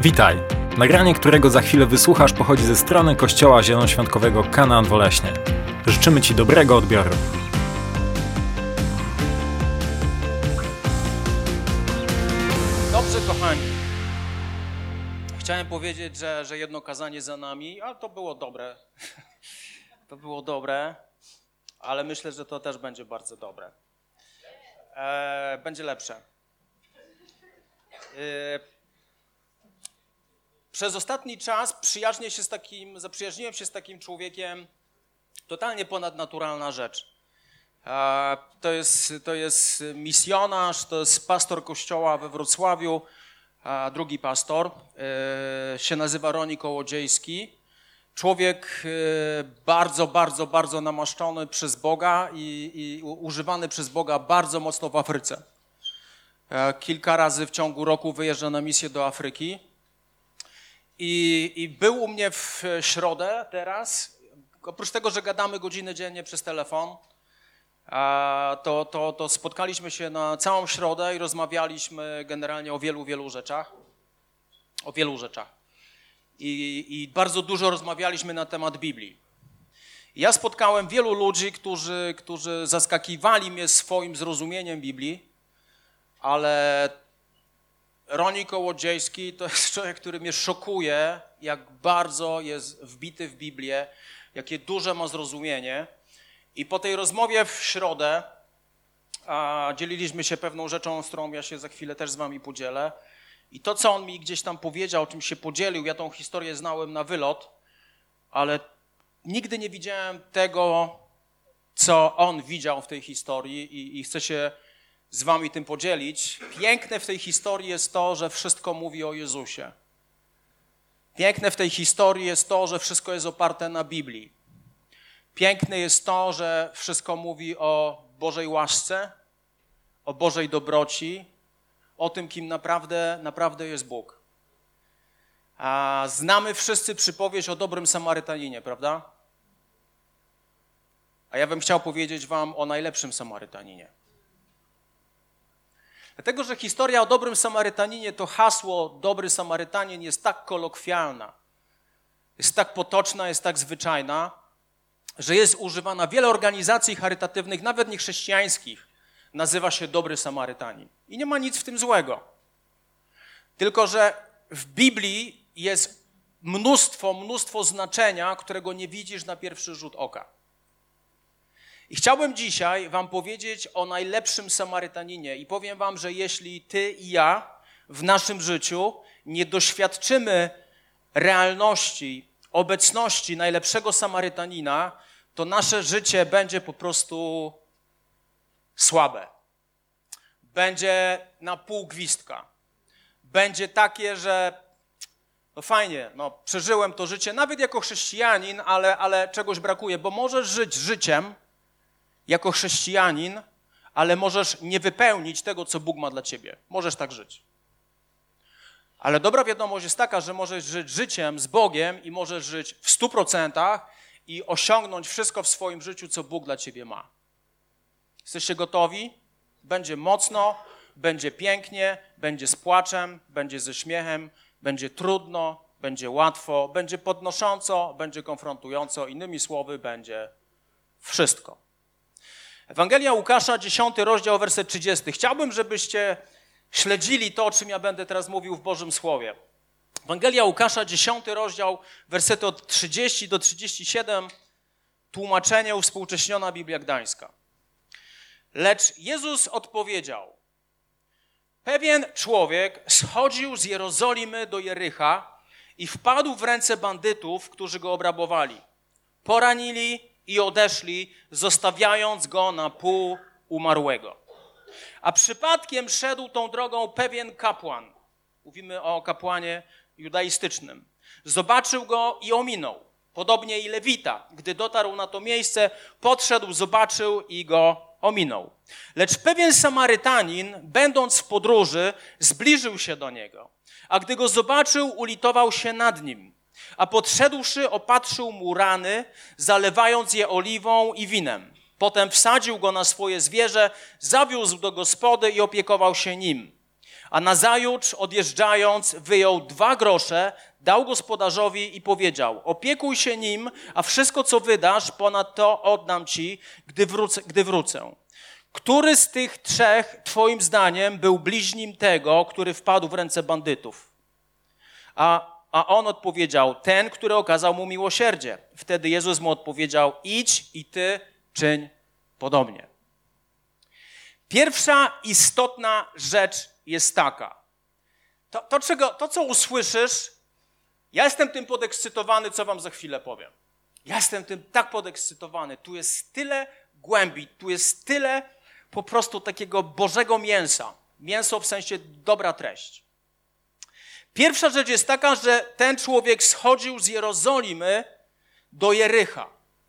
Witaj! Nagranie, którego za chwilę wysłuchasz, pochodzi ze strony Kościoła Zielonoświątkowego Kanaan Woleśnie. Życzymy Ci dobrego odbioru. Dobrze, kochani. Chciałem powiedzieć, że jedno kazanie za nami, ale to było dobre. To było dobre, ale myślę, że to też będzie bardzo dobre. Będzie lepsze. Przez ostatni czas zaprzyjaźniłem się z takim człowiekiem, totalnie ponadnaturalna rzecz. To jest misjonarz, to jest pastor kościoła we Wrocławiu, drugi pastor, się nazywa Roni Kołodziejski. Człowiek bardzo namaszczony przez Boga i używany przez Boga bardzo mocno w Afryce. Kilka razy w ciągu roku wyjeżdża na misję do Afryki. I był u mnie w środę teraz, oprócz tego, że gadamy godziny dziennie przez telefon, to spotkaliśmy się na całą środę i rozmawialiśmy generalnie o wielu rzeczach. O wielu rzeczach. I bardzo dużo rozmawialiśmy na temat Biblii. Ja spotkałem wielu ludzi, którzy zaskakiwali mnie swoim zrozumieniem Biblii, ale Roni Kołodziejski to jest człowiek, który mnie szokuje, jak bardzo jest wbity w Biblię, jakie duże ma zrozumienie. I po tej rozmowie w środę dzieliliśmy się pewną rzeczą, z którą ja się za chwilę też z wami podzielę. I to, co on mi gdzieś tam powiedział, o czym się podzielił, ja tą historię znałem na wylot, ale nigdy nie widziałem tego, co on widział w tej historii i chcę się z wami tym podzielić. Piękne w tej historii jest to, że wszystko mówi o Jezusie. Piękne w tej historii jest to, że wszystko jest oparte na Biblii. Piękne jest to, że wszystko mówi o Bożej łasce, o Bożej dobroci, o tym, kim naprawdę jest Bóg. Znamy wszyscy przypowieść o dobrym Samarytaninie, prawda? A ja bym chciał powiedzieć wam o najlepszym Samarytaninie. Dlatego, że historia o dobrym Samarytaninie, to hasło dobry Samarytanin jest tak kolokwialna, jest tak potoczna, jest tak zwyczajna, że jest używana. Wiele organizacji charytatywnych, nawet niechrześcijańskich, nazywa się dobry Samarytanin. I nie ma nic w tym złego. Tylko że w Biblii jest mnóstwo znaczenia, którego nie widzisz na pierwszy rzut oka. I chciałbym dzisiaj wam powiedzieć o najlepszym Samarytaninie i powiem wam, że jeśli ty i ja w naszym życiu nie doświadczymy realności, obecności najlepszego Samarytanina, to nasze życie będzie po prostu słabe. Będzie na pół gwizdka. Będzie takie, że no fajnie, przeżyłem to życie, nawet jako chrześcijanin, ale czegoś brakuje, bo możesz żyć życiem jako chrześcijanin, ale możesz nie wypełnić tego, co Bóg ma dla ciebie. Możesz tak żyć. Ale dobra wiadomość jest taka, że możesz żyć życiem z Bogiem i możesz żyć w 100% i osiągnąć wszystko w swoim życiu, co Bóg dla ciebie ma. Jesteście gotowi? Będzie mocno, będzie pięknie, będzie z płaczem, będzie ze śmiechem, będzie trudno, będzie łatwo, będzie podnosząco, będzie konfrontująco, innymi słowy, będzie wszystko. Ewangelia Łukasza, 10 rozdział, werset 30. Chciałbym, żebyście śledzili to, o czym ja będę teraz mówił w Bożym Słowie. Ewangelia Łukasza, 10 rozdział, wersety od 30 do 37, tłumaczenie uwspółcześniona Biblia Gdańska. Lecz Jezus odpowiedział: pewien człowiek schodził z Jerozolimy do Jericha i wpadł w ręce bandytów, którzy go obrabowali. Poranili i odeszli, zostawiając go na pół umarłego. A przypadkiem szedł tą drogą pewien kapłan. Mówimy o kapłanie judaistycznym. Zobaczył go i ominął. Podobnie i Lewita, gdy dotarł na to miejsce, podszedł, zobaczył i go ominął. Lecz pewien Samarytanin, będąc w podróży, zbliżył się do niego. A gdy go zobaczył, ulitował się nad nim. A podszedłszy, opatrzył mu rany, zalewając je oliwą i winem. Potem wsadził go na swoje zwierzę, zawiózł do gospody i opiekował się nim. A nazajutrz, odjeżdżając, wyjął 2 grosze, dał gospodarzowi i powiedział: opiekuj się nim, a wszystko, co wydasz, ponad to oddam ci, gdy wrócę. Który z tych 3, twoim zdaniem, był bliźnim tego, który wpadł w ręce bandytów? A on odpowiedział: ten, który okazał mu miłosierdzie. Wtedy Jezus mu odpowiedział: idź i ty czyń podobnie. Pierwsza istotna rzecz jest taka. To, co usłyszysz, ja jestem tym podekscytowany, co wam za chwilę powiem. Ja jestem tym tak podekscytowany. Tu jest tyle głębi, tu jest tyle po prostu takiego Bożego mięsa. Mięso w sensie dobra treść. Pierwsza rzecz jest taka, że ten człowiek schodził z Jerozolimy do Jericha.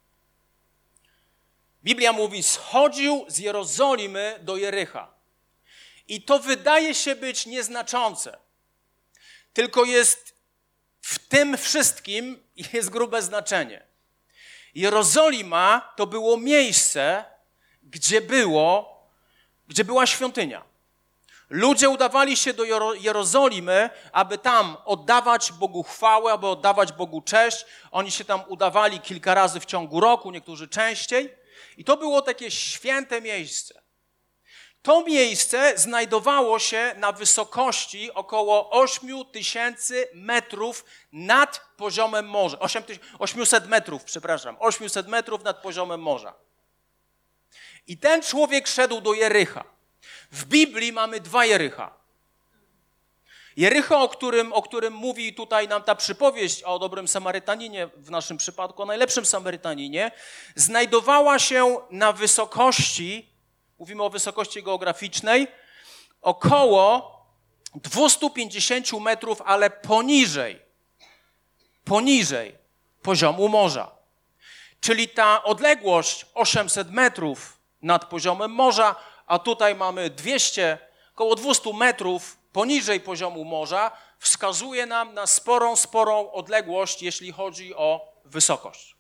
Biblia mówi, schodził z Jerozolimy do Jericha. I to wydaje się być nieznaczące. Tylko jest w tym wszystkim jest grube znaczenie. Jerozolima to było miejsce, gdzie była świątynia. Ludzie udawali się do Jerozolimy, aby tam oddawać Bogu chwałę, aby oddawać Bogu cześć. Oni się tam udawali kilka razy w ciągu roku, niektórzy częściej. I to było takie święte miejsce. To miejsce znajdowało się na wysokości około 8000 metrów nad poziomem morza. 800 metrów, przepraszam. 800 metrów nad poziomem morza. I ten człowiek szedł do Jericha. W Biblii mamy 2 Jericha. Jericho, o którym mówi tutaj nam ta przypowieść o dobrym Samarytaninie, w naszym przypadku o najlepszym Samarytaninie, znajdowała się na wysokości, mówimy o wysokości geograficznej, około 250 metrów, ale poniżej poziomu morza. Czyli ta odległość 800 metrów nad poziomem morza, a tutaj mamy około 200 metrów poniżej poziomu morza, wskazuje nam na sporą odległość, jeśli chodzi o wysokość.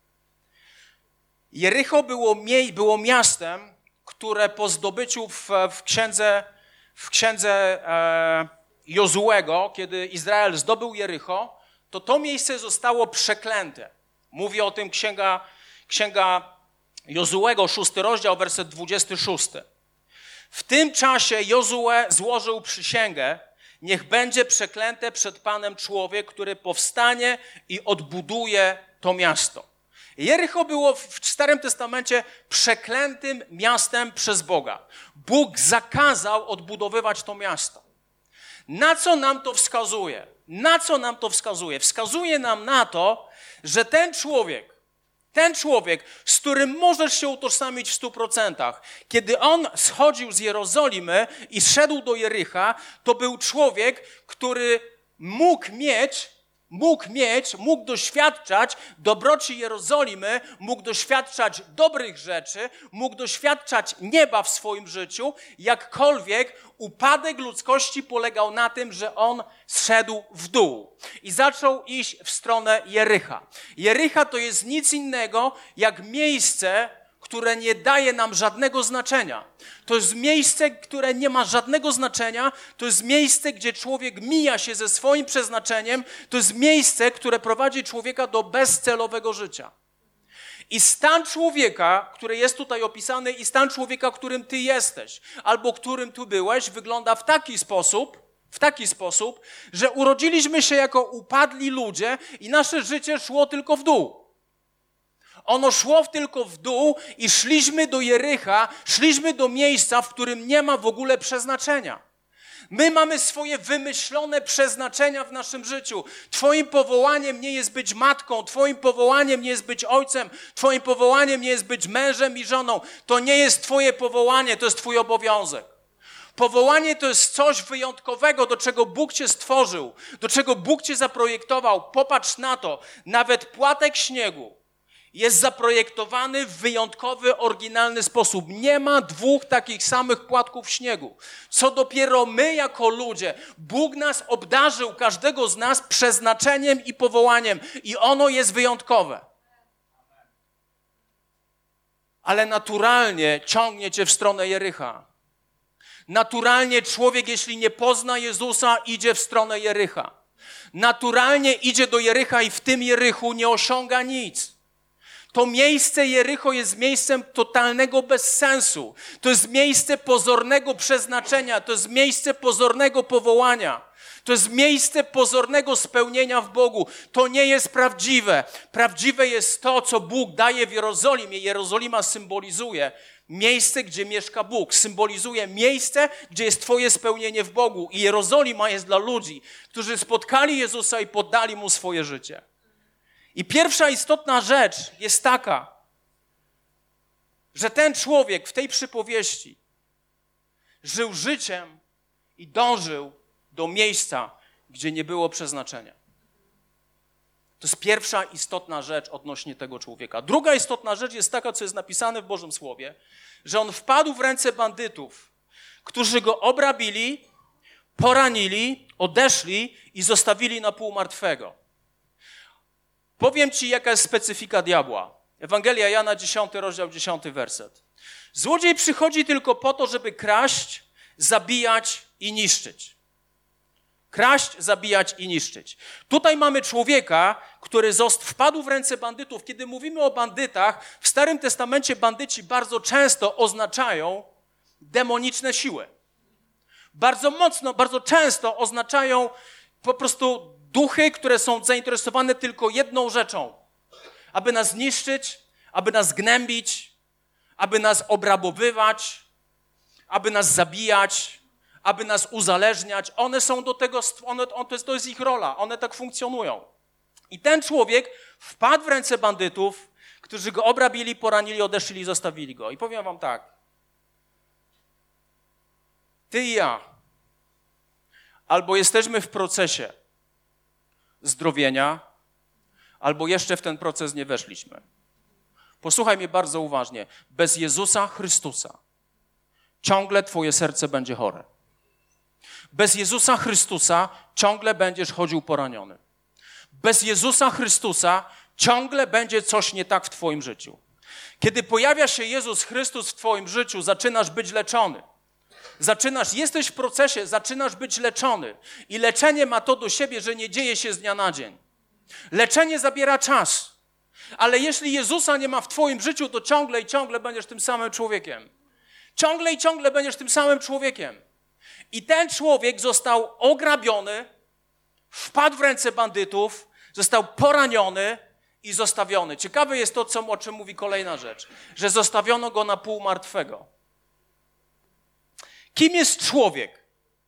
Jericho było miastem, które po zdobyciu w księdze Jozułego, kiedy Izrael zdobył Jericho, to miejsce zostało przeklęte. Mówi o tym księga Jozułego, 6 rozdział, werset 26. W tym czasie Jozue złożył przysięgę: niech będzie przeklęte przed Panem człowiek, który powstanie i odbuduje to miasto. Jericho było w Starym Testamencie przeklętym miastem przez Boga. Bóg zakazał odbudowywać to miasto. Na co nam to wskazuje? Wskazuje nam na to, że ten człowiek, z którym możesz się utożsamić w 100%, kiedy on schodził z Jerozolimy i szedł do Jericha, to był człowiek, który mógł doświadczać dobroci Jerozolimy, mógł doświadczać dobrych rzeczy, mógł doświadczać nieba w swoim życiu, jakkolwiek upadek ludzkości polegał na tym, że on zszedł w dół i zaczął iść w stronę Jericha. Jericha to jest nic innego jak miejsce, które nie daje nam żadnego znaczenia. To jest miejsce, które nie ma żadnego znaczenia. To jest miejsce, gdzie człowiek mija się ze swoim przeznaczeniem. To jest miejsce, które prowadzi człowieka do bezcelowego życia. I stan człowieka, który jest tutaj opisany, i stan człowieka, którym ty jesteś, albo którym tu byłeś, wygląda w taki sposób, że urodziliśmy się jako upadli ludzie i nasze życie szło tylko w dół. Ono szło tylko w dół i szliśmy do Jericha, szliśmy do miejsca, w którym nie ma w ogóle przeznaczenia. My mamy swoje wymyślone przeznaczenia w naszym życiu. Twoim powołaniem nie jest być matką, twoim powołaniem nie jest być ojcem, twoim powołaniem nie jest być mężem i żoną. To nie jest twoje powołanie, to jest twój obowiązek. Powołanie to jest coś wyjątkowego, do czego Bóg cię stworzył, do czego Bóg cię zaprojektował. Popatrz na to, nawet płatek śniegu jest zaprojektowany w wyjątkowy, oryginalny sposób. Nie ma 2 takich samych płatków śniegu. Co dopiero my jako ludzie, Bóg nas obdarzył, każdego z nas, przeznaczeniem i powołaniem i ono jest wyjątkowe. Ale naturalnie ciągnie cię w stronę Jericha. Naturalnie człowiek, jeśli nie pozna Jezusa, idzie w stronę Jericha. Naturalnie idzie do Jericha i w tym Jerichu nie osiąga nic. To miejsce Jericho jest miejscem totalnego bezsensu. To jest miejsce pozornego przeznaczenia. To jest miejsce pozornego powołania. To jest miejsce pozornego spełnienia w Bogu. To nie jest prawdziwe. Prawdziwe jest to, co Bóg daje w Jerozolimie. Jerozolima symbolizuje miejsce, gdzie mieszka Bóg. Symbolizuje miejsce, gdzie jest twoje spełnienie w Bogu. I Jerozolima jest dla ludzi, którzy spotkali Jezusa i poddali Mu swoje życie. I pierwsza istotna rzecz jest taka, że ten człowiek w tej przypowieści żył życiem i dążył do miejsca, gdzie nie było przeznaczenia. To jest pierwsza istotna rzecz odnośnie tego człowieka. Druga istotna rzecz jest taka, co jest napisane w Bożym Słowie, że on wpadł w ręce bandytów, którzy go obrabili, poranili, odeszli i zostawili na pół martwego. Powiem ci, jaka jest specyfika diabła. Ewangelia Jana, 10 rozdział, 10 werset. Złodziej przychodzi tylko po to, żeby kraść, zabijać i niszczyć. Kraść, zabijać i niszczyć. Tutaj mamy człowieka, który wpadł w ręce bandytów. Kiedy mówimy o bandytach, w Starym Testamencie bandyci bardzo często oznaczają demoniczne siły. Bardzo często oznaczają po prostu duchy, które są zainteresowane tylko jedną rzeczą. Aby nas niszczyć, aby nas gnębić, aby nas obrabowywać, aby nas zabijać, aby nas uzależniać. One są do tego, to jest ich rola, one tak funkcjonują. I ten człowiek wpadł w ręce bandytów, którzy go obrabili, poranili, odeszli i zostawili go. I powiem wam tak, ty i ja albo jesteśmy w procesie zdrowienia, albo jeszcze w ten proces nie weszliśmy. Posłuchaj mnie bardzo uważnie. Bez Jezusa Chrystusa ciągle twoje serce będzie chore. Bez Jezusa Chrystusa ciągle będziesz chodził poraniony. Bez Jezusa Chrystusa ciągle będzie coś nie tak w twoim życiu. Kiedy pojawia się Jezus Chrystus w twoim życiu, zaczynasz być leczony. Jesteś w procesie, zaczynasz być leczony. I leczenie ma to do siebie, że nie dzieje się z dnia na dzień. Leczenie zabiera czas. Ale jeśli Jezusa nie ma w twoim życiu, to ciągle i ciągle będziesz tym samym człowiekiem. Ciągle i ciągle będziesz tym samym człowiekiem. I ten człowiek został ograbiony, wpadł w ręce bandytów, został poraniony i zostawiony. Ciekawe jest to, o czym mówi kolejna rzecz, że zostawiono go na pół martwego. Kim jest człowiek,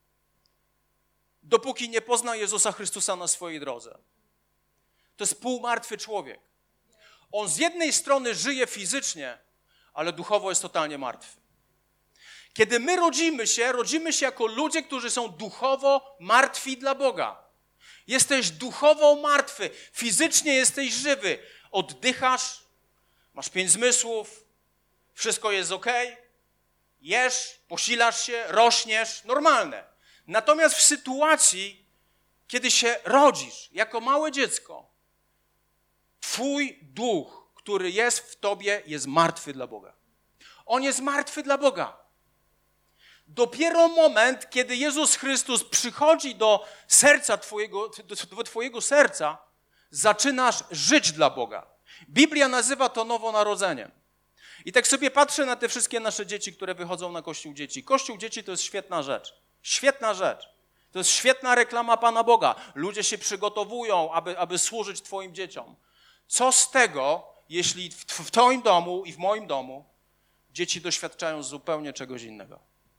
dopóki nie pozna Jezusa Chrystusa na swojej drodze? To jest półmartwy człowiek. On z jednej strony żyje fizycznie, ale duchowo jest totalnie martwy. Kiedy my rodzimy się jako ludzie, którzy są duchowo martwi dla Boga. Jesteś duchowo martwy, fizycznie jesteś żywy. Oddychasz, masz 5 zmysłów, wszystko jest okej. Jesz, posilasz się, rośniesz, normalne. Natomiast w sytuacji, kiedy się rodzisz jako małe dziecko, twój duch, który jest w tobie, jest martwy dla Boga. On jest martwy dla Boga. Dopiero moment, kiedy Jezus Chrystus przychodzi do serca do twojego serca, zaczynasz żyć dla Boga. Biblia nazywa to nowonarodzeniem. I tak sobie patrzę na te wszystkie nasze dzieci, które wychodzą na Kościół Dzieci. Kościół Dzieci to jest świetna rzecz. Świetna rzecz. To jest świetna reklama Pana Boga. Ludzie się przygotowują, aby służyć twoim dzieciom. Co z tego, jeśli w twoim domu i w moim domu dzieci doświadczają zupełnie czegoś innego?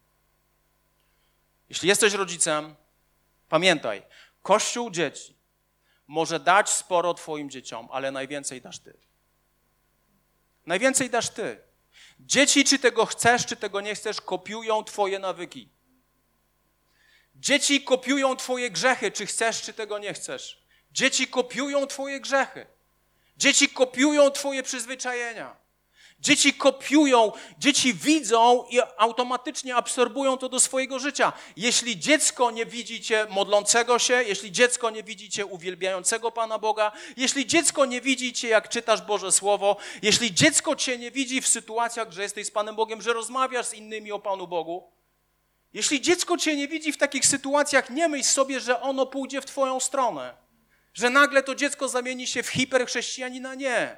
Jeśli jesteś rodzicem, pamiętaj, Kościół Dzieci może dać sporo twoim dzieciom, ale najwięcej dasz ty. Najwięcej dasz ty. Dzieci, czy tego chcesz, czy tego nie chcesz, kopiują twoje nawyki. Dzieci kopiują twoje grzechy, czy chcesz, czy tego nie chcesz. Dzieci kopiują twoje grzechy. Dzieci kopiują twoje przyzwyczajenia. Dzieci widzą i automatycznie absorbują to do swojego życia. Jeśli dziecko nie widzi cię modlącego się, jeśli dziecko nie widzi cię uwielbiającego Pana Boga, jeśli dziecko nie widzi cię, jak czytasz Boże Słowo, jeśli dziecko cię nie widzi w sytuacjach, że jesteś z Panem Bogiem, że rozmawiasz z innymi o Panu Bogu, Jeśli dziecko cię nie widzi w takich sytuacjach, nie myśl sobie, że ono pójdzie w twoją stronę. Że nagle to dziecko zamieni się w hiperchrześcijanina. Nie.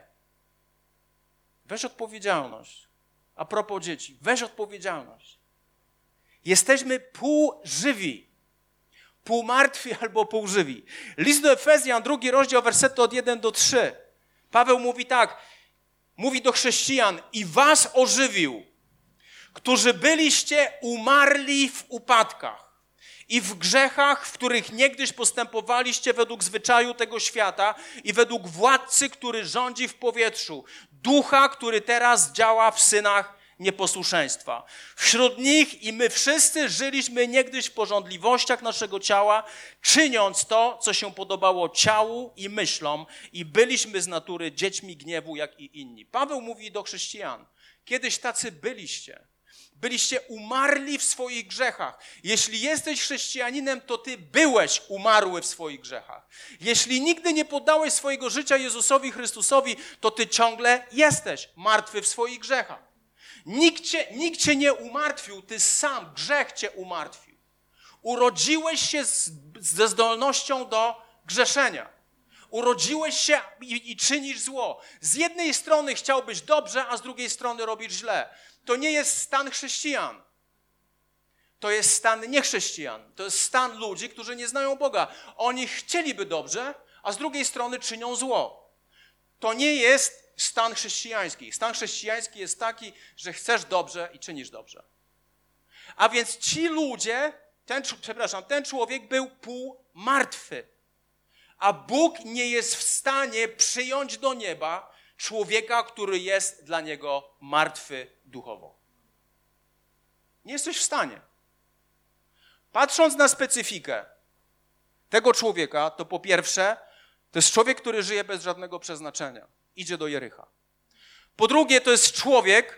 Weź odpowiedzialność. A propos dzieci, weź odpowiedzialność. Jesteśmy półżywi. Półmartwi albo półżywi. List do Efezjan, 2 rozdział, wersety od 1 do 3. Paweł mówi tak, mówi do chrześcijan: i was ożywił, którzy byliście umarli w upadkach i w grzechach, w których niegdyś postępowaliście według zwyczaju tego świata i według władcy, który rządzi w powietrzu, ducha, który teraz działa w synach nieposłuszeństwa. Wśród nich i my wszyscy żyliśmy niegdyś w pożądliwościach naszego ciała, czyniąc to, co się podobało ciału i myślom, i byliśmy z natury dziećmi gniewu, jak i inni. Paweł mówi do chrześcijan: kiedyś tacy byliście. Byliście umarli w swoich grzechach. Jeśli jesteś chrześcijaninem, to ty byłeś umarły w swoich grzechach. Jeśli nigdy nie poddałeś swojego życia Jezusowi Chrystusowi, to ty ciągle jesteś martwy w swoich grzechach. Nikt cię nie umartwił, ty sam, grzech cię umartwił. Urodziłeś się ze zdolnością do grzeszenia. Urodziłeś się i czynisz zło. Z jednej strony chciałbyś dobrze, a z drugiej strony robisz źle. To nie jest stan chrześcijan. To jest stan niechrześcijan. To jest stan ludzi, którzy nie znają Boga. Oni chcieliby dobrze, a z drugiej strony czynią zło. To nie jest stan chrześcijański. Stan chrześcijański jest taki, że chcesz dobrze i czynisz dobrze. A więc ci ludzie, ten człowiek był półmartwy. A Bóg nie jest w stanie przyjąć do nieba człowieka, który jest dla niego martwy duchowo. Nie jesteś w stanie. Patrząc na specyfikę tego człowieka, to po pierwsze, to jest człowiek, który żyje bez żadnego przeznaczenia. Idzie do Jericha. Po drugie, to jest człowiek,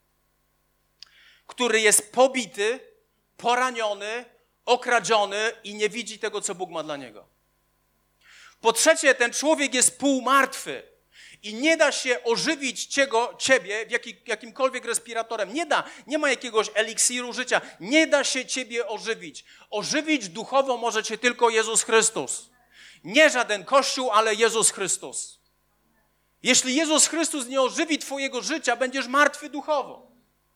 który jest pobity, poraniony, okradziony i nie widzi tego, co Bóg ma dla niego. Po trzecie, ten człowiek jest półmartwy i nie da się ożywić ciebie jakimkolwiek respiratorem. Nie ma jakiegoś eliksiru życia. Nie da się ciebie ożywić. Ożywić duchowo może cię tylko Jezus Chrystus. Nie żaden Kościół, ale Jezus Chrystus. Jeśli Jezus Chrystus nie ożywi twojego życia, będziesz martwy duchowo.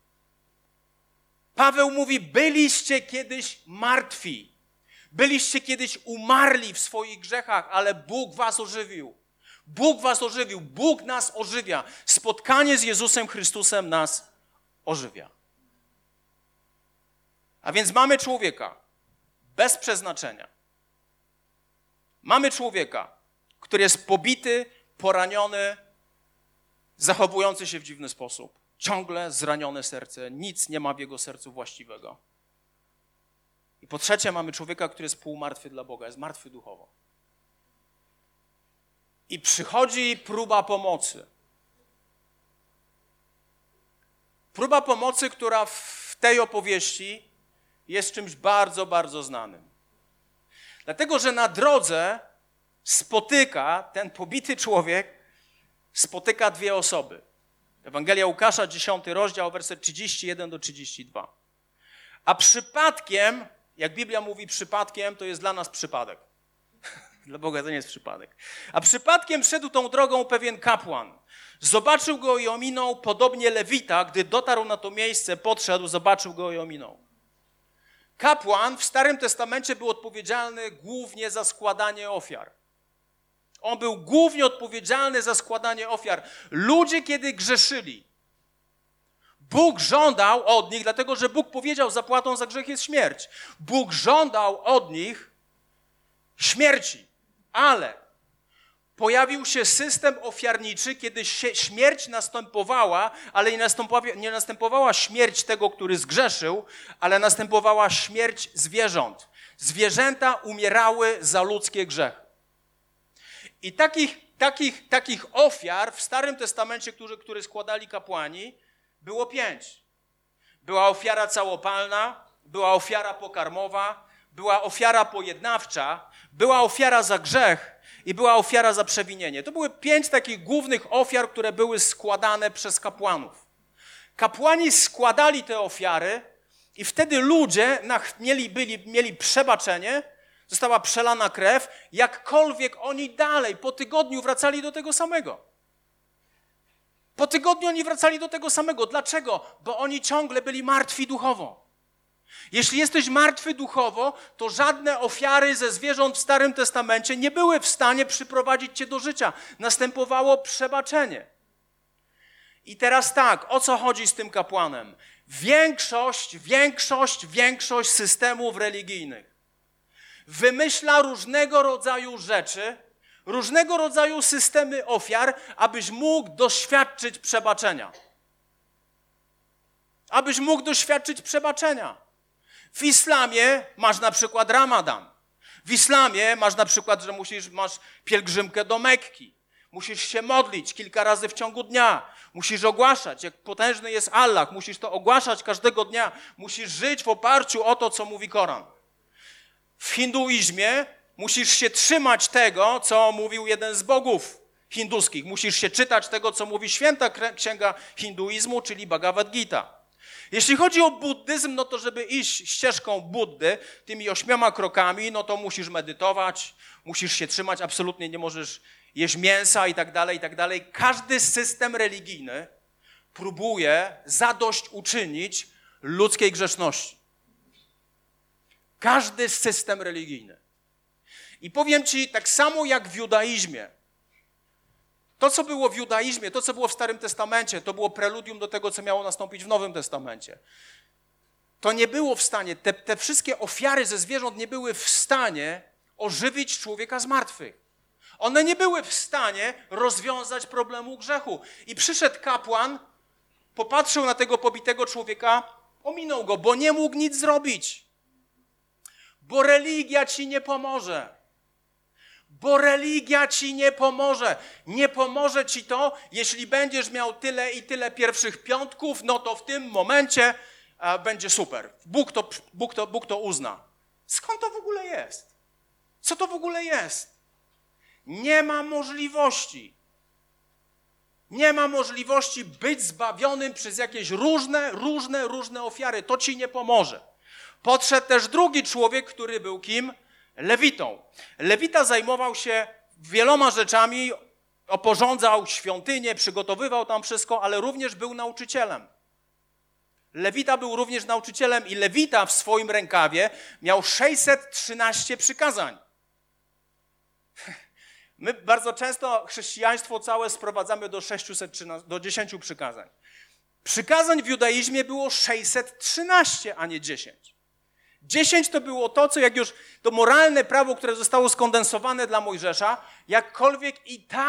Paweł mówi: byliście kiedyś martwi. Byliście kiedyś umarli w swoich grzechach, ale Bóg was ożywił. Bóg was ożywił. Bóg nas ożywia. Spotkanie z Jezusem Chrystusem nas ożywia. A więc mamy człowieka bez przeznaczenia. Mamy człowieka, który jest pobity, poraniony, zachowujący się w dziwny sposób. Ciągle zranione serce. Nic nie ma w jego sercu właściwego. I po trzecie mamy człowieka, który jest półmartwy dla Boga, jest martwy duchowo. I przychodzi próba pomocy. Próba pomocy, która w tej opowieści jest czymś bardzo, bardzo znanym. Dlatego, że na drodze ten pobity człowiek spotyka dwie osoby. Ewangelia Łukasza, 10 rozdział, werset 31 do 32. A przypadkiem, jak Biblia mówi przypadkiem, to jest dla nas przypadek. Dla Boga to nie jest przypadek. A przypadkiem szedł tą drogą pewien kapłan. Zobaczył go i ominął, podobnie Lewita, gdy dotarł na to miejsce, podszedł, zobaczył go i ominął. Kapłan w Starym Testamencie był odpowiedzialny głównie za składanie ofiar. On był głównie odpowiedzialny za składanie ofiar. Ludzie, kiedy grzeszyli, Bóg żądał od nich, dlatego że Bóg powiedział, zapłatą za grzech jest śmierć. Bóg żądał od nich śmierci, ale pojawił się system ofiarniczy, kiedy śmierć następowała, ale nie następowała śmierć tego, który zgrzeszył, ale następowała śmierć zwierząt. Zwierzęta umierały za ludzkie grzechy. I takich ofiar w Starym Testamencie, które składali kapłani, było 5. Była ofiara całopalna, była ofiara pokarmowa, była ofiara pojednawcza, była ofiara za grzech i była ofiara za przewinienie. To były 5 takich głównych ofiar, które były składane przez kapłanów. Kapłani składali te ofiary I wtedy ludzie mieli przebaczenie, została przelana krew, jakkolwiek oni dalej po tygodniu wracali do tego samego. Po tygodniu oni wracali do tego samego. Dlaczego? Bo oni ciągle byli martwi duchowo. Jeśli jesteś martwy duchowo, to żadne ofiary ze zwierząt w Starym Testamencie nie były w stanie przyprowadzić cię do życia. Następowało przebaczenie. I teraz tak, o co chodzi z tym kapłanem? Większość systemów religijnych wymyśla różnego rodzaju rzeczy, różnego rodzaju systemy ofiar, abyś mógł doświadczyć przebaczenia. Abyś mógł doświadczyć przebaczenia. W islamie masz na przykład Ramadan. W islamie masz na przykład, że masz pielgrzymkę do Mekki. Musisz się modlić kilka razy w ciągu dnia. Musisz ogłaszać, jak potężny jest Allah. Musisz to ogłaszać każdego dnia. Musisz żyć w oparciu o to, co mówi Koran. W hinduizmie musisz się trzymać tego, co mówił jeden z bogów hinduskich. Musisz się czytać tego, co mówi święta księga hinduizmu, czyli Bhagavad Gita. Jeśli chodzi o buddyzm, no to żeby iść ścieżką Buddy, tymi 8 krokami, no to musisz medytować, musisz się trzymać, absolutnie nie możesz jeść mięsa i tak dalej, i tak dalej. Każdy system religijny próbuje zadośćuczynić ludzkiej grzeszności. Każdy system religijny. I powiem ci, tak samo jak w judaizmie, to, co było w judaizmie, to, co było w Starym Testamencie, to było preludium do tego, co miało nastąpić w Nowym Testamencie. To nie było w stanie, te wszystkie ofiary ze zwierząt nie były w stanie ożywić człowieka z martwych. One nie były w stanie rozwiązać problemu grzechu. I przyszedł kapłan, popatrzył na tego pobitego człowieka, ominął go, bo nie mógł nic zrobić. Bo religia ci nie pomoże. Bo religia ci nie pomoże. Nie pomoże ci to, jeśli będziesz miał tyle i tyle pierwszych piątków, no to w tym momencie będzie super. Bóg to uzna. Skąd to w ogóle jest? Co to w ogóle jest? Nie ma możliwości. Nie ma możliwości być zbawionym przez jakieś różne ofiary. To ci nie pomoże. Podszedł też drugi człowiek, który był kim? Lewitą. Lewita zajmował się wieloma rzeczami, oporządzał świątynię, przygotowywał tam wszystko, ale również był nauczycielem. Lewita był również nauczycielem i Lewita w swoim rękawie miał 613 przykazań. My bardzo często chrześcijaństwo całe sprowadzamy do 10 przykazań. Przykazań w judaizmie było 613, a nie 10. 10 to było to, co jak już to moralne prawo, które zostało skondensowane dla Mojżesza, jakkolwiek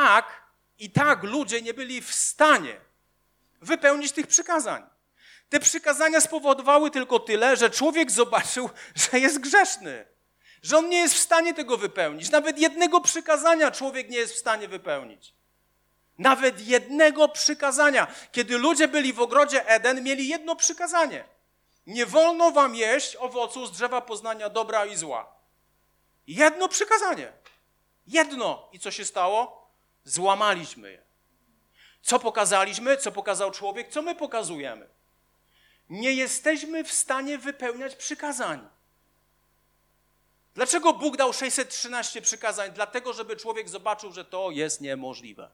i tak ludzie nie byli w stanie wypełnić tych przykazań. Te przykazania spowodowały tylko tyle, że człowiek zobaczył, że jest grzeszny, że on nie jest w stanie tego wypełnić. Nawet jednego przykazania człowiek nie jest w stanie wypełnić. Nawet jednego przykazania. Kiedy ludzie byli w ogrodzie Eden, mieli jedno przykazanie. Nie wolno wam jeść owocu z drzewa poznania dobra i zła. Jedno przykazanie. Jedno. I co się stało? Złamaliśmy je. Co pokazaliśmy? Co pokazał człowiek? Co my pokazujemy? Nie jesteśmy w stanie wypełniać przykazań. Dlaczego Bóg dał 613 przykazań? Dlatego, żeby człowiek zobaczył, że to jest niemożliwe.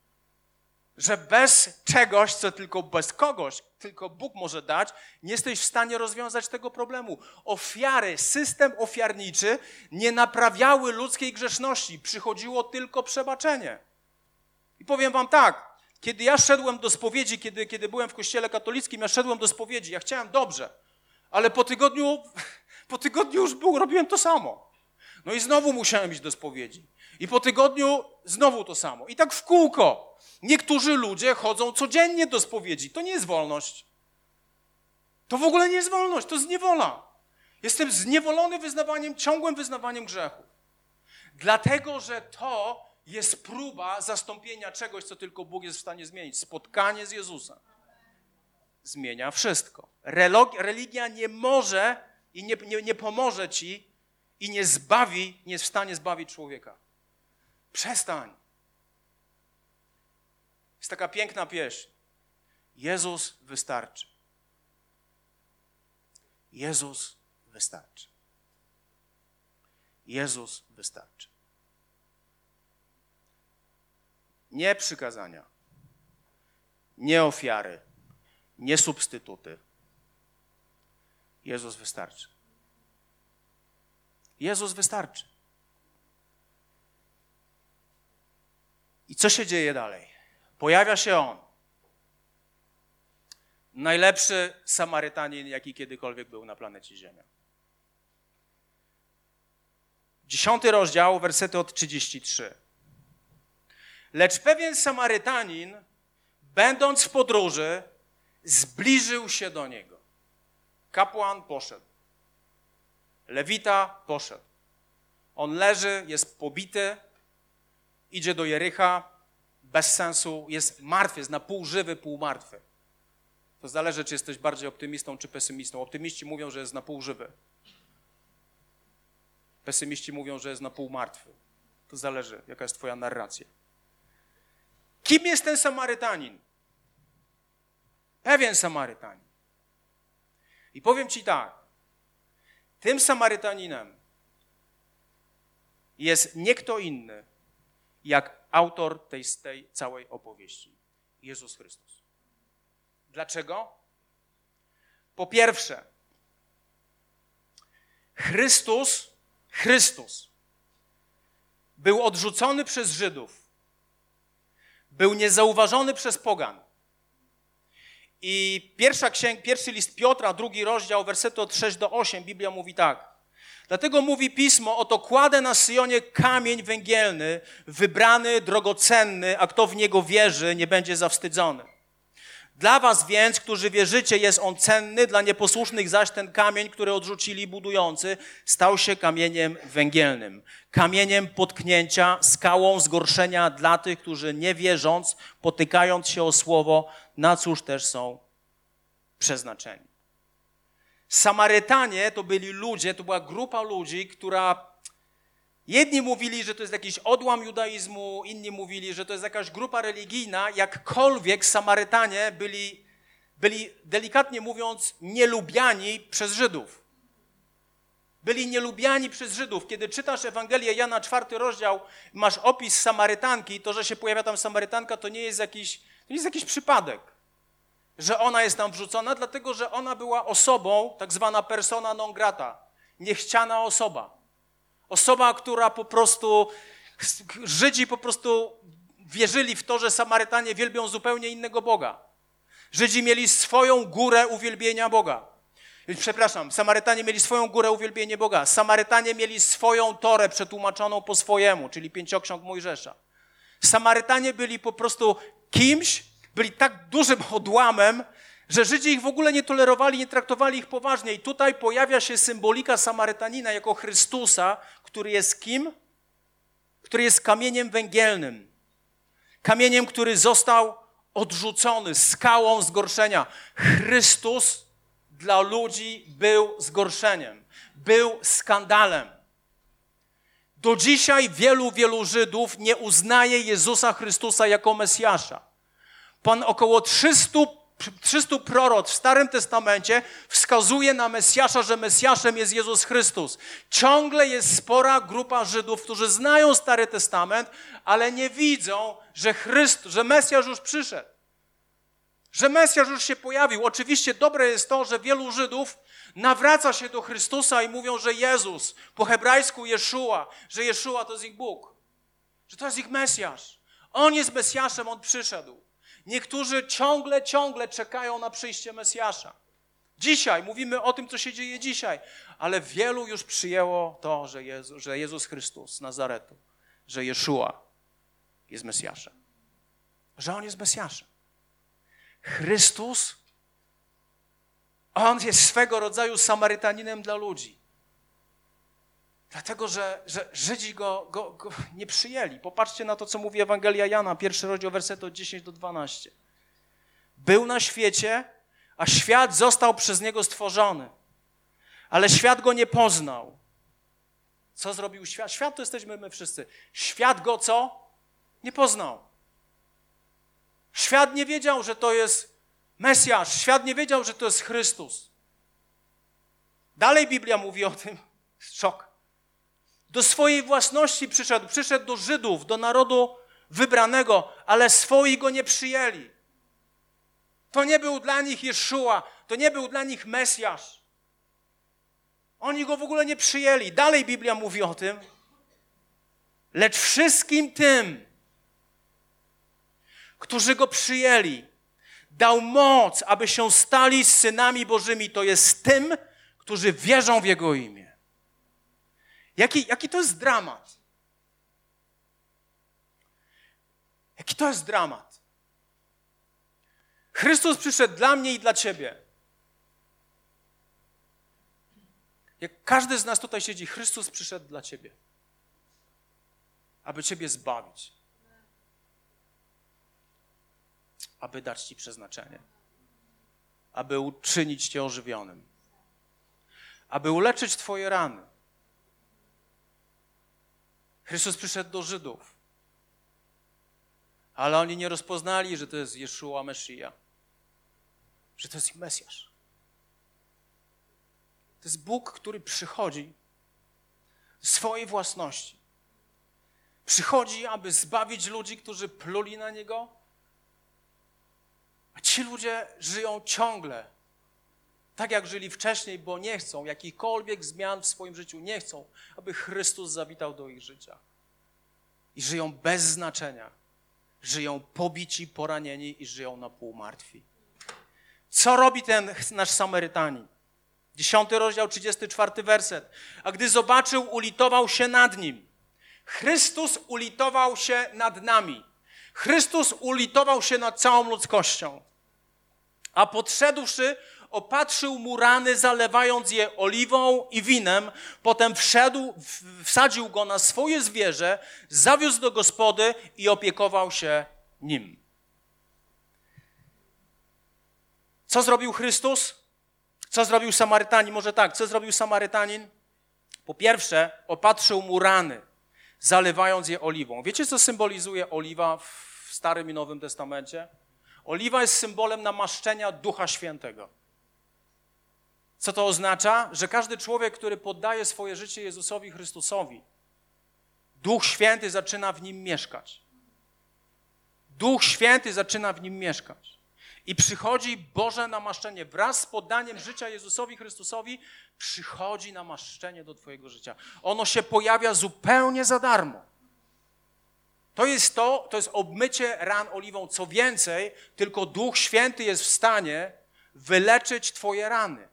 Że bez czegoś, bez kogoś, tylko Bóg może dać, nie jesteś w stanie rozwiązać tego problemu. Ofiary, system ofiarniczy nie naprawiały ludzkiej grzeszności. Przychodziło tylko przebaczenie. I powiem wam tak, kiedy ja szedłem do spowiedzi, kiedy byłem w kościele katolickim, ja szedłem do spowiedzi, ja chciałem dobrze, ale po tygodniu już robiłem to samo. No i znowu musiałem iść do spowiedzi. I po tygodniu znowu to samo. I tak w kółko. Niektórzy ludzie chodzą codziennie do spowiedzi. To nie jest wolność. To w ogóle nie jest wolność, to jest niewola. Jestem zniewolony ciągłym wyznawaniem grzechu. Dlatego, że to jest próba zastąpienia czegoś, co tylko Bóg jest w stanie zmienić. Spotkanie z Jezusem zmienia wszystko. Religia nie może i nie pomoże ci i nie jest w stanie zbawić człowieka. Przestań. Jest taka piękna pieśń. Jezus wystarczy. Jezus wystarczy. Jezus wystarczy. Nie przykazania, nie ofiary, nie substytuty. Jezus wystarczy. Jezus wystarczy. I co się dzieje dalej? Pojawia się On. Najlepszy Samarytanin, jaki kiedykolwiek był na planecie Ziemia. 10 rozdział, wersety od 33. Lecz pewien Samarytanin, będąc w podróży, zbliżył się do Niego. Kapłan poszedł. Lewita poszedł. On leży, jest pobity, idzie do Jericha, bez sensu, jest martwy, jest na pół żywy, pół martwy. To zależy, czy jesteś bardziej optymistą, czy pesymistą. Optymiści mówią, że jest na pół żywy. Pesymiści mówią, że jest na pół martwy. To zależy, jaka jest twoja narracja. Kim jest ten Samarytanin? Pewien Samarytanin. I powiem ci tak. Tym Samarytaninem jest nie kto inny, jak autor tej całej opowieści. Jezus Chrystus. Dlaczego? Po pierwsze, Chrystus był odrzucony przez Żydów, był niezauważony przez pogan. I pierwszy list Piotra, 2 rozdział, wersety od 6 do 8, Biblia mówi tak. Dlatego mówi Pismo, oto kładę na Syjonie kamień węgielny, wybrany, drogocenny, a kto w niego wierzy, nie będzie zawstydzony. Dla was więc, którzy wierzycie, jest on cenny, dla nieposłusznych zaś ten kamień, który odrzucili budujący, stał się kamieniem węgielnym, kamieniem potknięcia, skałą zgorszenia dla tych, którzy nie wierząc, potykając się o słowo, na cóż też są przeznaczeni. Samarytanie to byli ludzie, to była grupa ludzi, która jedni mówili, że to jest jakiś odłam judaizmu, inni mówili, że to jest jakaś grupa religijna, jakkolwiek Samarytanie byli delikatnie mówiąc nielubiani przez Żydów. Byli nielubiani przez Żydów. Kiedy czytasz Ewangelię Jana, 4 rozdział, masz opis Samarytanki, to, że się pojawia tam Samarytanka, to nie jest jakiś przypadek, że ona jest tam wrzucona, dlatego że ona była osobą, tak zwana persona non grata, niechciana osoba. Osoba, która po prostu, Żydzi po prostu wierzyli w to, że Samarytanie wielbią zupełnie innego Boga. Żydzi mieli swoją górę uwielbienia Boga. Samarytanie mieli swoją górę uwielbienia Boga. Samarytanie mieli swoją Torę przetłumaczoną po swojemu, czyli Pięcioksiąg Mojżesza. Samarytanie byli po prostu kimś, byli tak dużym odłamem, że Żydzi ich w ogóle nie tolerowali, nie traktowali ich poważnie. I tutaj pojawia się symbolika Samarytanina jako Chrystusa, który jest kim? Który jest kamieniem węgielnym. Kamieniem, który został odrzucony, skałą zgorszenia. Chrystus dla ludzi był zgorszeniem, był skandalem. Do dzisiaj wielu Żydów nie uznaje Jezusa Chrystusa jako Mesjasza. Około 300 proroc w Starym Testamencie wskazuje na Mesjasza, że Mesjaszem jest Jezus Chrystus. Ciągle jest spora grupa Żydów, którzy znają Stary Testament, ale nie widzą, że Mesjasz już przyszedł. Że Mesjasz już się pojawił. Oczywiście dobre jest to, że wielu Żydów nawraca się do Chrystusa i mówią, że Jezus, po hebrajsku Jeszua, że Jeszua to jest ich Bóg. Że to jest ich Mesjasz. On jest Mesjaszem, On przyszedł. Niektórzy ciągle czekają na przyjście Mesjasza. Dzisiaj mówimy o tym, co się dzieje dzisiaj, ale wielu już przyjęło to, że Jezus Chrystus z Nazaretu, że Jeszua jest Mesjaszem. Że On jest Mesjaszem. Chrystus, On jest swego rodzaju Samarytaninem dla ludzi. Dlatego, że Żydzi go nie przyjęli. Popatrzcie na to, co mówi Ewangelia Jana, 1 rozdział, wersety od 10 do 12. Był na świecie, a świat został przez Niego stworzony. Ale świat Go nie poznał. Co zrobił świat? Świat to jesteśmy my wszyscy. Świat Go co? Nie poznał. Świat nie wiedział, że to jest Mesjasz. Świat nie wiedział, że to jest Chrystus. Dalej Biblia mówi o tym, szok. Do swojej własności przyszedł do Żydów, do narodu wybranego, ale swoi go nie przyjęli. To nie był dla nich Jeszua, to nie był dla nich Mesjasz. Oni go w ogóle nie przyjęli. Dalej Biblia mówi o tym, lecz wszystkim tym, którzy go przyjęli, dał moc, aby się stali synami Bożymi. To jest tym, którzy wierzą w Jego imię. Jaki to jest dramat? Jaki to jest dramat? Chrystus przyszedł dla mnie i dla ciebie. Jak każdy z nas tutaj siedzi, Chrystus przyszedł dla ciebie, aby ciebie zbawić, aby dać ci przeznaczenie, aby uczynić cię ożywionym, aby uleczyć twoje rany. Chrystus przyszedł do Żydów, ale oni nie rozpoznali, że to jest Jeszua Mesija, że to jest ich Mesjasz. To jest Bóg, który przychodzi z swojej własności. Przychodzi, aby zbawić ludzi, którzy pluli na Niego, a ci ludzie żyją ciągle tak, jak żyli wcześniej, bo nie chcą jakichkolwiek zmian w swoim życiu, nie chcą, aby Chrystus zawitał do ich życia. I żyją bez znaczenia. Żyją pobici, poranieni i żyją na pół martwi. Co robi ten nasz Samarytanin? 10 rozdział, 34 werset. A gdy zobaczył, ulitował się nad nim. Chrystus ulitował się nad nami. Chrystus ulitował się nad całą ludzkością. A podszedłszy, opatrzył mu rany, zalewając je oliwą i winem. Potem wsadził go na swoje zwierzę, zawiózł do gospody i opiekował się nim. Co zrobił Chrystus? Co zrobił Samarytanin? Może tak, co zrobił Samarytanin? Po pierwsze, opatrzył mu rany, zalewając je oliwą. Wiecie, co symbolizuje oliwa w Starym i Nowym Testamencie? Oliwa jest symbolem namaszczenia Ducha Świętego. Co to oznacza? Że każdy człowiek, który poddaje swoje życie Jezusowi Chrystusowi, Duch Święty zaczyna w nim mieszkać. Duch Święty zaczyna w nim mieszkać. I przychodzi Boże namaszczenie. Wraz z poddaniem życia Jezusowi Chrystusowi przychodzi namaszczenie do twojego życia. Ono się pojawia zupełnie za darmo. To jest obmycie ran oliwą. Co więcej, tylko Duch Święty jest w stanie wyleczyć twoje rany.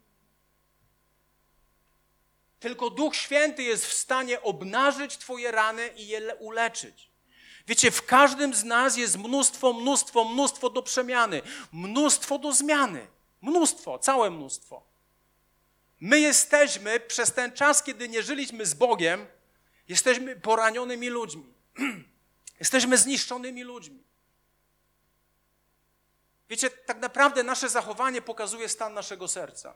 Tylko Duch Święty jest w stanie obnażyć twoje rany i je uleczyć. Wiecie, w każdym z nas jest mnóstwo do przemiany, mnóstwo do zmiany. Mnóstwo, całe mnóstwo. My jesteśmy przez ten czas, kiedy nie żyliśmy z Bogiem, jesteśmy poranionymi ludźmi. Jesteśmy zniszczonymi ludźmi. Wiecie, tak naprawdę nasze zachowanie pokazuje stan naszego serca.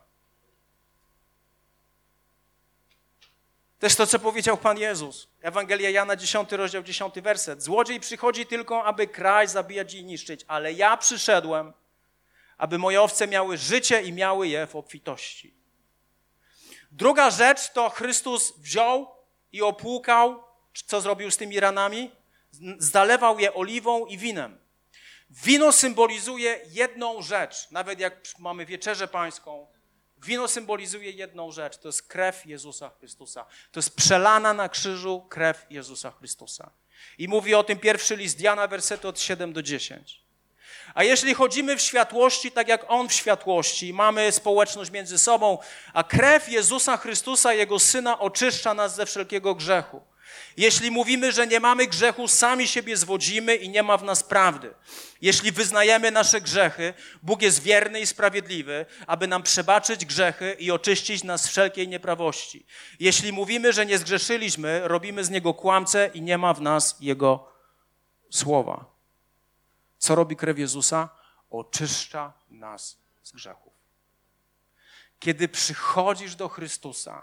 To jest to, co powiedział Pan Jezus. Ewangelia Jana, 10 rozdział, 10 werset. Złodziej przychodzi tylko, aby kraść, zabijać i niszczyć, ale ja przyszedłem, aby moje owce miały życie i miały je w obfitości. Druga rzecz to Chrystus wziął i opłukał, co zrobił z tymi ranami? Zalewał je oliwą i winem. Wino symbolizuje jedną rzecz. Nawet jak mamy wieczerzę pańską, wino symbolizuje jedną rzecz. To jest krew Jezusa Chrystusa. To jest przelana na krzyżu krew Jezusa Chrystusa. I mówi o tym pierwszy list Jana, wersety od 7 do 10. A jeśli chodzimy w światłości, tak jak On w światłości, mamy społeczność między sobą, a krew Jezusa Chrystusa, Jego Syna, oczyszcza nas ze wszelkiego grzechu. Jeśli mówimy, że nie mamy grzechu, sami siebie zwodzimy i nie ma w nas prawdy. Jeśli wyznajemy nasze grzechy, Bóg jest wierny i sprawiedliwy, aby nam przebaczyć grzechy i oczyścić nas z wszelkiej nieprawości. Jeśli mówimy, że nie zgrzeszyliśmy, robimy z Niego kłamcę i nie ma w nas Jego słowa. Co robi krew Jezusa? Oczyszcza nas z grzechów. Kiedy przychodzisz do Chrystusa,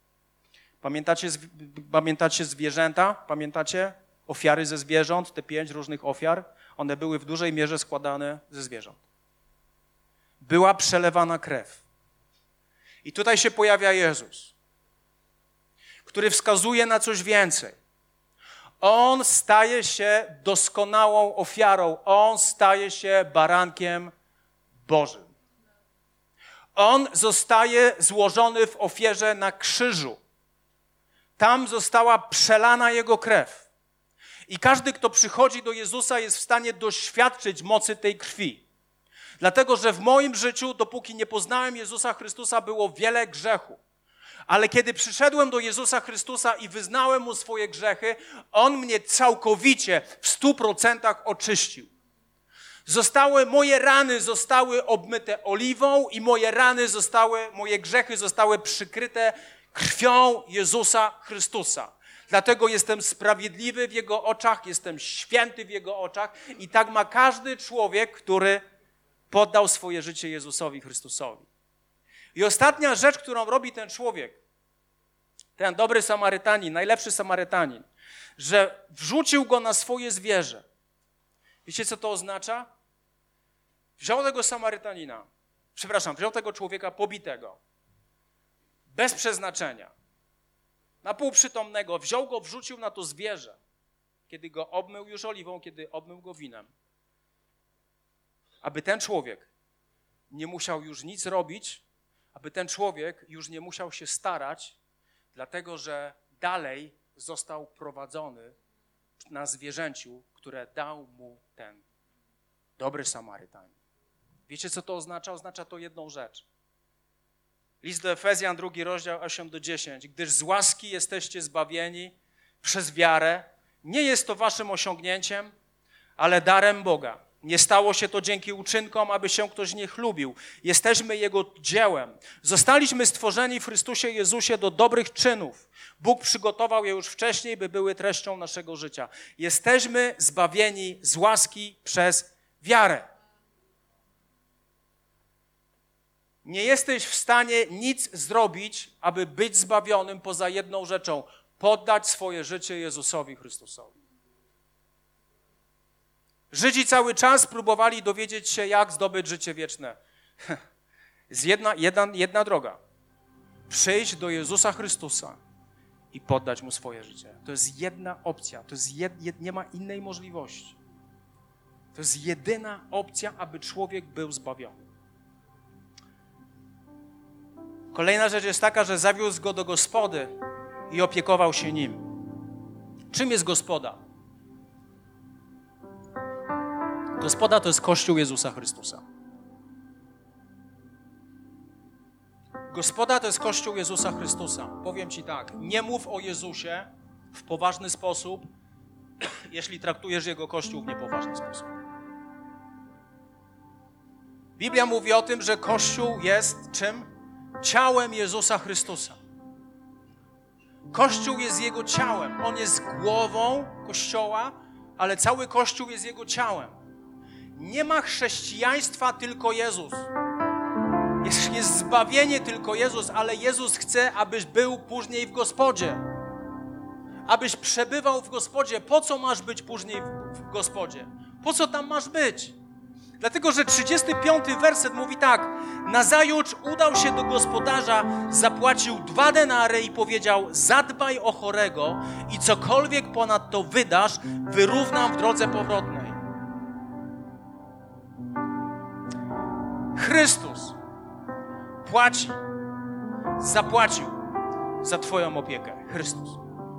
pamiętacie zwierzęta? Pamiętacie ofiary ze zwierząt? Te 5 różnych ofiar? One były w dużej mierze składane ze zwierząt. Była przelewana krew. I tutaj się pojawia Jezus, który wskazuje na coś więcej. On staje się doskonałą ofiarą. On staje się barankiem Bożym. On zostaje złożony w ofierze na krzyżu. Tam została przelana Jego krew. I każdy, kto przychodzi do Jezusa, jest w stanie doświadczyć mocy tej krwi. Dlatego, że w moim życiu, dopóki nie poznałem Jezusa Chrystusa, było wiele grzechu. Ale kiedy przyszedłem do Jezusa Chrystusa i wyznałem Mu swoje grzechy, On mnie całkowicie w 100% oczyścił. Moje rany zostały obmyte oliwą i moje grzechy zostały przykryte krwią Jezusa Chrystusa. Dlatego jestem sprawiedliwy w Jego oczach, jestem święty w Jego oczach i tak ma każdy człowiek, który poddał swoje życie Jezusowi Chrystusowi. I ostatnia rzecz, którą robi ten człowiek, ten dobry Samarytanin, najlepszy Samarytanin, że wrzucił go na swoje zwierzę. Wiecie, co to oznacza? Wziął tego człowieka pobitego, bez przeznaczenia, na pół przytomnego, wziął go, wrzucił na to zwierzę, kiedy go obmył już oliwą, kiedy obmył go winem. Aby ten człowiek nie musiał już nic robić, aby ten człowiek już nie musiał się starać, dlatego że dalej został prowadzony na zwierzęciu, które dał mu ten dobry Samarytanin. Wiecie, co to oznacza? Oznacza to jedną rzecz. List do Efezjan, 2 rozdział 8-10. Gdyż z łaski jesteście zbawieni przez wiarę. Nie jest to waszym osiągnięciem, ale darem Boga. Nie stało się to dzięki uczynkom, aby się ktoś nie chlubił. Jesteśmy Jego dziełem. Zostaliśmy stworzeni w Chrystusie Jezusie do dobrych czynów. Bóg przygotował je już wcześniej, by były treścią naszego życia. Jesteśmy zbawieni z łaski przez wiarę. Nie jesteś w stanie nic zrobić, aby być zbawionym poza jedną rzeczą. Poddać swoje życie Jezusowi Chrystusowi. Żydzi cały czas próbowali dowiedzieć się, jak zdobyć życie wieczne. Jest jedna droga. Przyjść do Jezusa Chrystusa i poddać Mu swoje życie. To jest jedna opcja. Nie ma innej możliwości. To jest jedyna opcja, aby człowiek był zbawiony. Kolejna rzecz jest taka, że zawiózł go do gospody i opiekował się nim. Czym jest gospoda? Gospoda to jest Kościół Jezusa Chrystusa. Gospoda to jest Kościół Jezusa Chrystusa. Powiem ci tak, nie mów o Jezusie w poważny sposób, jeśli traktujesz Jego Kościół w niepoważny sposób. Biblia mówi o tym, że Kościół jest czym? Ciałem Jezusa Chrystusa. Kościół jest Jego ciałem. On jest głową Kościoła, ale cały Kościół jest Jego ciałem. Nie ma chrześcijaństwa, tylko Jezus. Jest zbawienie, tylko Jezus, ale Jezus chce, abyś był później w Gospodzie. Abyś przebywał w Gospodzie. Po co masz być później w Gospodzie? Po co tam masz być? Dlatego, że 35 werset mówi tak. Nazajutrz udał się do gospodarza, zapłacił 2 denary i powiedział: zadbaj o chorego i cokolwiek ponadto wydasz, wyrównam w drodze powrotnej. Chrystus zapłacił za twoją opiekę. Chrystus.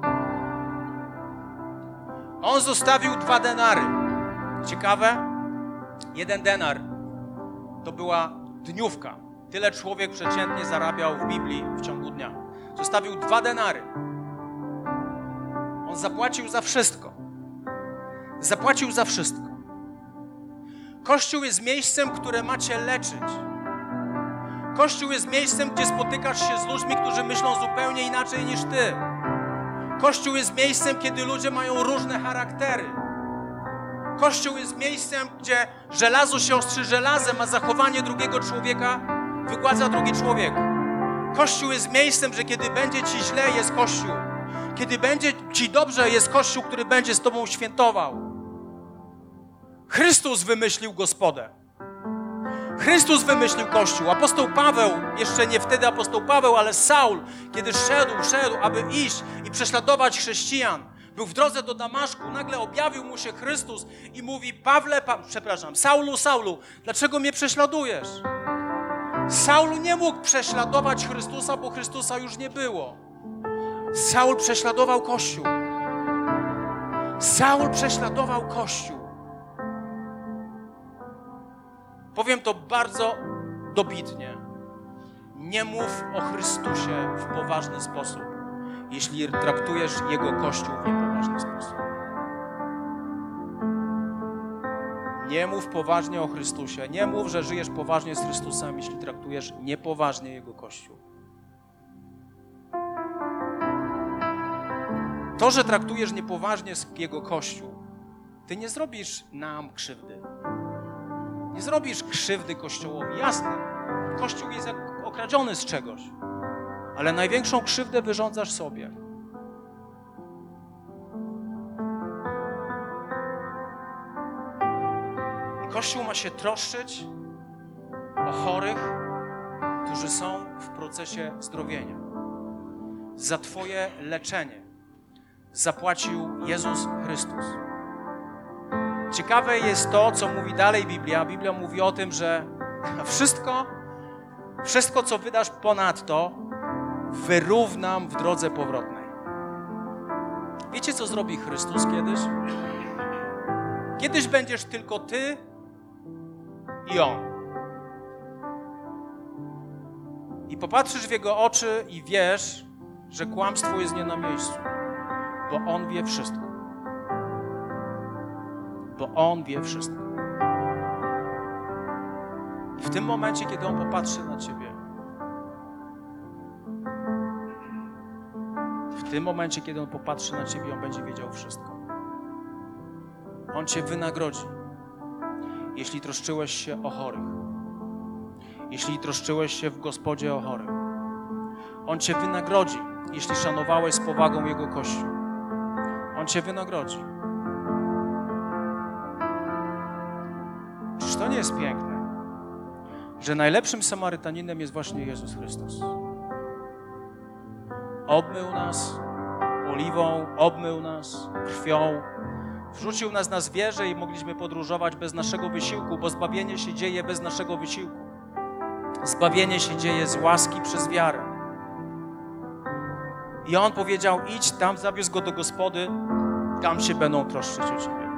On zostawił 2 denary. Ciekawe? 1 denar to była dniówka. Tyle człowiek przeciętnie zarabiał w Biblii w ciągu dnia. Zostawił 2 denary. On zapłacił za wszystko. Zapłacił za wszystko. Kościół jest miejscem, które macie leczyć. Kościół jest miejscem, gdzie spotykasz się z ludźmi, którzy myślą zupełnie inaczej niż ty. Kościół jest miejscem, kiedy ludzie mają różne charaktery. Kościół jest miejscem, gdzie żelazo się ostrzy żelazem, a zachowanie drugiego człowieka wygładza drugi człowiek. Kościół jest miejscem, że kiedy będzie ci źle, jest Kościół. Kiedy będzie ci dobrze, jest Kościół, który będzie z tobą świętował. Chrystus wymyślił gospodę. Chrystus wymyślił Kościół. Apostoł Paweł, jeszcze nie wtedy apostoł Paweł, ale Saul, kiedy szedł, aby iść i prześladować chrześcijan, był w drodze do Damaszku, nagle objawił mu się Chrystus i mówi: Saulu, Saulu, dlaczego mnie prześladujesz? Saul nie mógł prześladować Chrystusa, bo Chrystusa już nie było. Saul prześladował Kościół. Saul prześladował Kościół. Powiem to bardzo dobitnie. Nie mów o Chrystusie w poważny sposób, jeśli traktujesz Jego Kościół w niepoważny sposób. Nie mów poważnie o Chrystusie. Nie mów, że żyjesz poważnie z Chrystusem, jeśli traktujesz niepoważnie Jego Kościół. To, że traktujesz niepoważnie Jego Kościół, ty nie zrobisz nam krzywdy. Nie zrobisz krzywdy Kościołowi. Jasne, Kościół jest jak okradziony z czegoś, ale największą krzywdę wyrządzasz sobie. I Kościół ma się troszczyć o chorych, którzy są w procesie zdrowienia. Za twoje leczenie zapłacił Jezus Chrystus. Ciekawe jest to, co mówi dalej Biblia. Biblia mówi o tym, że wszystko, co wydasz ponadto, wyrównam w drodze powrotnej. Wiecie, co zrobi Chrystus kiedyś? Kiedyś będziesz tylko ty i On. I popatrzysz w Jego oczy i wiesz, że kłamstwo jest nie na miejscu, bo On wie wszystko. Bo On wie wszystko. I w tym momencie, kiedy On popatrzy na ciebie, On będzie wiedział wszystko. On cię wynagrodzi, jeśli troszczyłeś się o chorych. Jeśli troszczyłeś się w gospodzie o chorych. On cię wynagrodzi, jeśli szanowałeś z powagą Jego Kościół. On cię wynagrodzi. Czyż to nie jest piękne, że najlepszym Samarytaninem jest właśnie Jezus Chrystus? Obmył nas oliwą, obmył nas krwią, wrzucił nas na zwierzę i mogliśmy podróżować bez naszego wysiłku, bo zbawienie się dzieje bez naszego wysiłku. Zbawienie się dzieje z łaski przez wiarę. I On powiedział: idź tam, zawiózł go do gospody, tam się będą troszczyć o ciebie.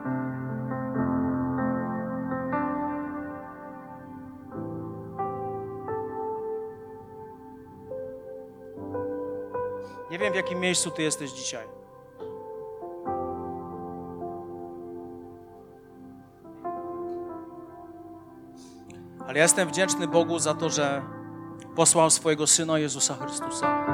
Nie wiem, w jakim miejscu ty jesteś dzisiaj. Ale ja jestem wdzięczny Bogu za to, że posłał swojego Syna Jezusa Chrystusa,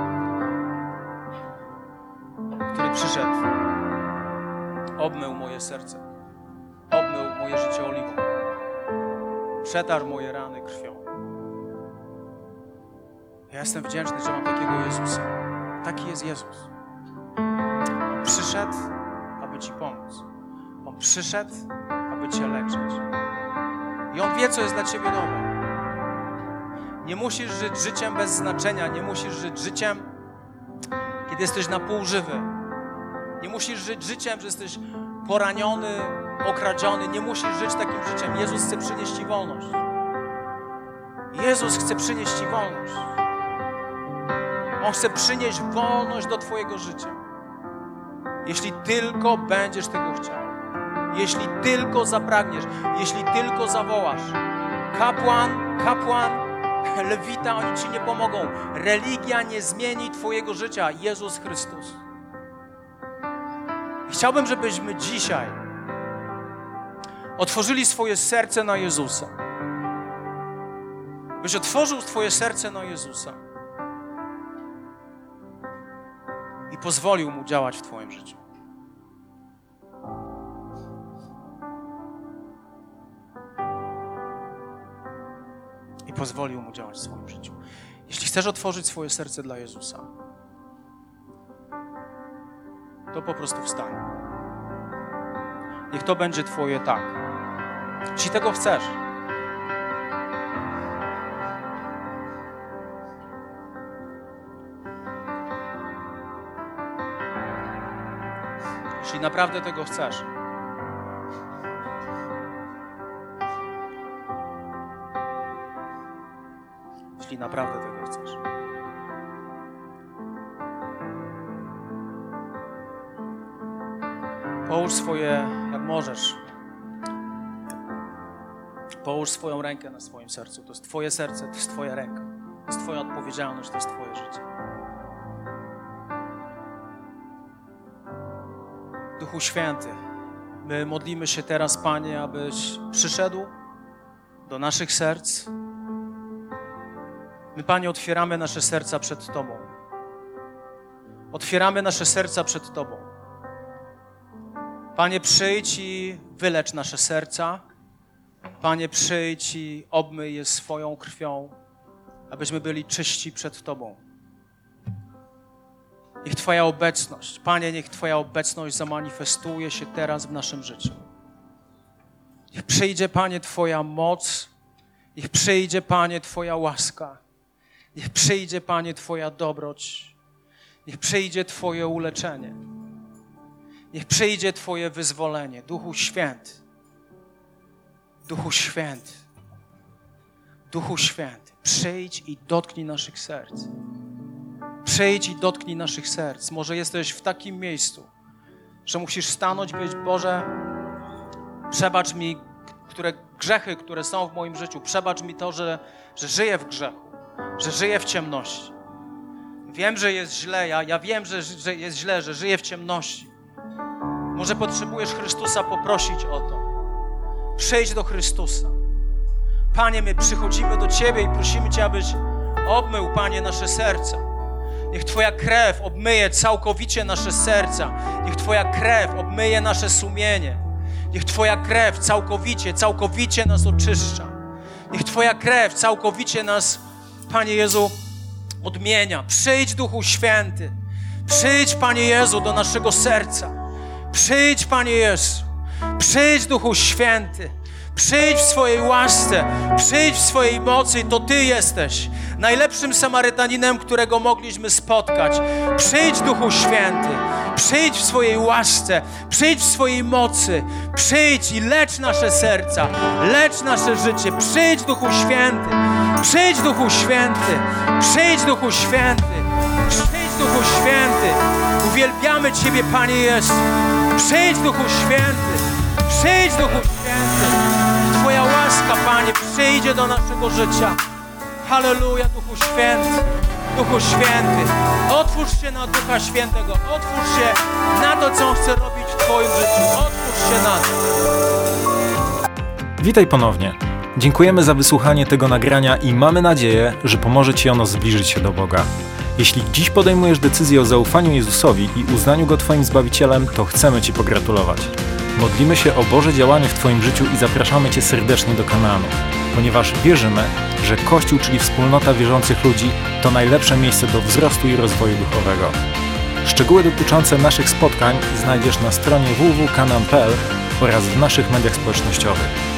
który przyszedł, obmył moje serce, obmył moje życie oliwą, przetarł moje rany krwią. Ja jestem wdzięczny, że mam takiego Jezusa. Taki jest Jezus. On przyszedł, aby ci pomóc. On przyszedł, aby cię leczyć. I On wie, co jest dla ciebie dobre. Nie musisz żyć życiem bez znaczenia. Nie musisz żyć życiem, kiedy jesteś na pół żywy. Nie musisz żyć życiem, że jesteś poraniony, okradziony. Nie musisz żyć takim życiem. Jezus chce przynieść ci wolność. Jezus chce przynieść ci wolność. On chce przynieść wolność do twojego życia. Jeśli tylko będziesz tego chciał. Jeśli tylko zapragniesz. Jeśli tylko zawołasz. Kapłan, lewita, oni ci nie pomogą. Religia nie zmieni twojego życia. Jezus Chrystus. I chciałbym, żebyśmy dzisiaj otworzyli swoje serce na Jezusa. Byś otworzył swoje serce na Jezusa. I pozwolił Mu działać w twoim życiu. I pozwolił Mu działać w swoim życiu. Jeśli chcesz otworzyć swoje serce dla Jezusa, to po prostu wstań. Niech to będzie twoje tak. Jeśli tego chcesz, Jeśli naprawdę tego chcesz. Jeśli naprawdę tego chcesz. Połóż swoje, jak możesz, połóż swoją rękę na swoim sercu. To jest Twoje serce, to jest Twoja ręka. To jest Twoja odpowiedzialność, to jest Twoje życie. Duchu Święty, my modlimy się teraz, Panie, abyś przyszedł do naszych serc. My, Panie, otwieramy nasze serca przed Tobą. Otwieramy nasze serca przed Tobą. Panie, przyjdź i wylecz nasze serca. Panie, przyjdź i obmyj je swoją krwią, abyśmy byli czyści przed Tobą. Niech Twoja obecność, Panie, niech Twoja obecność zamanifestuje się teraz w naszym życiu. Niech przyjdzie, Panie, Twoja moc. Niech przyjdzie, Panie, Twoja łaska. Niech przyjdzie, Panie, Twoja dobroć. Niech przyjdzie Twoje uleczenie. Niech przyjdzie Twoje wyzwolenie. Duchu Święty. Duchu Święty. Duchu Święty. Przyjdź i dotknij naszych serc. Przyjdź i dotknij naszych serc. Może jesteś w takim miejscu, że musisz stanąć i powiedzieć: Boże, przebacz mi grzechy, które są w moim życiu. Przebacz mi to, że żyję w grzechu, że żyję w ciemności. Wiem, że jest źle. Ja wiem, że jest źle, że żyję w ciemności. Może potrzebujesz Chrystusa poprosić o to. Przyjdź do Chrystusa. Panie, my przychodzimy do Ciebie i prosimy Cię, abyś obmył, Panie, nasze serca. Niech Twoja krew obmyje całkowicie nasze serca. Niech Twoja krew obmyje nasze sumienie. Niech Twoja krew całkowicie nas oczyszcza. Niech Twoja krew całkowicie nas, Panie Jezu, odmienia. Przyjdź, Duchu Święty. Przyjdź, Panie Jezu, do naszego serca. Przyjdź, Panie Jezu. Przyjdź, Duchu Święty. Przyjdź w swojej łasce. Przyjdź w swojej mocy. To Ty jesteś najlepszym Samarytaninem, którego mogliśmy spotkać. Przyjdź, Duchu Święty. Przyjdź w swojej łasce. Przyjdź w swojej mocy. Przyjdź i lecz nasze serca. Lecz nasze życie. Przyjdź, Duchu Święty. Przyjdź, Duchu Święty. Przyjdź, Duchu Święty. Przyjdź, Duchu Święty. Uwielbiamy Ciebie, Panie Jezu. Przyjdź, Duchu Święty. Przyjdź, Duchu Święty. Twoja łaska, Panie, przyjdzie do naszego życia. Halleluja, Duchu Święty. Duchu Święty. Otwórz się na Ducha Świętego. Otwórz się na to, co On chce robić w Twoim życiu. Otwórz się na to. Witaj ponownie. Dziękujemy za wysłuchanie tego nagrania i mamy nadzieję, że pomoże Ci ono zbliżyć się do Boga. Jeśli dziś podejmujesz decyzję o zaufaniu Jezusowi i uznaniu Go Twoim Zbawicielem, to chcemy Ci pogratulować. Modlimy się o Boże działanie w Twoim życiu i zapraszamy Cię serdecznie do Kanaanu, ponieważ wierzymy, że Kościół, czyli wspólnota wierzących ludzi, to najlepsze miejsce do wzrostu i rozwoju duchowego. Szczegóły dotyczące naszych spotkań znajdziesz na stronie www.kanaan.pl oraz w naszych mediach społecznościowych.